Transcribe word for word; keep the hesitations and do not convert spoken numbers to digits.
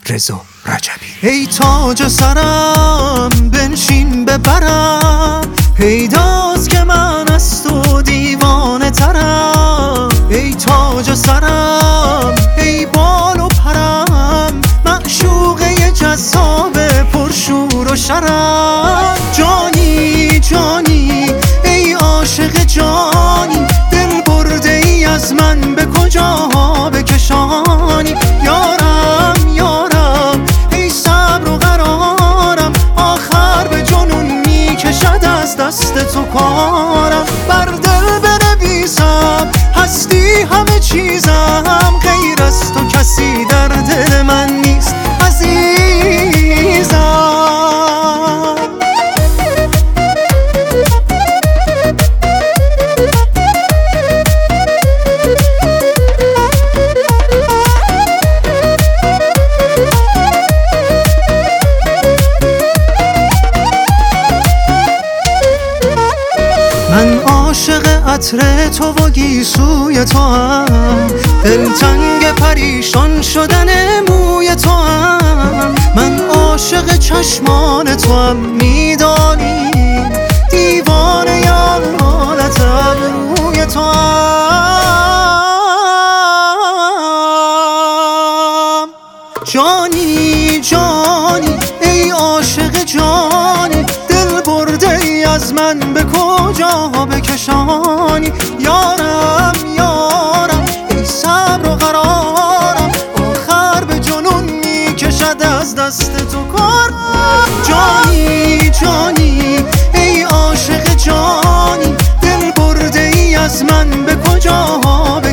رضا رجبی. ای تاج سرم بنشین ببرم، پیداست که من از تو دیوانه ترم. ای تاج سرم ای بال و پرم، معشوقه جذاب پرشور و شرم. جانی جانی ای عاشق جانی، دل برده ای از من به کجا بکشانی. یارم یارم ای صبر و قرارم، آخر به جنون میکشد از دست تو کارم. بر دل بنویسم هستی همه چیزم، غیر از تو کسی در دل من نیست عزیزم. من عاشق عطر تو و گیسوی تو هم، دلتنگ پریشان شدن موی تو هم. من عاشق چشمان تو هم، میدانی دیوانه یا حالت ابروی تو هم. جانی جانی ای عاشق جانی، دل برده ای از من به کجا بکشانی. یارم یارم ای صبر و قرارم، آخر به جنون میکشد از دست تو کارم. جانی جانی ای عاشق جانی، دل برده ای از من به کجا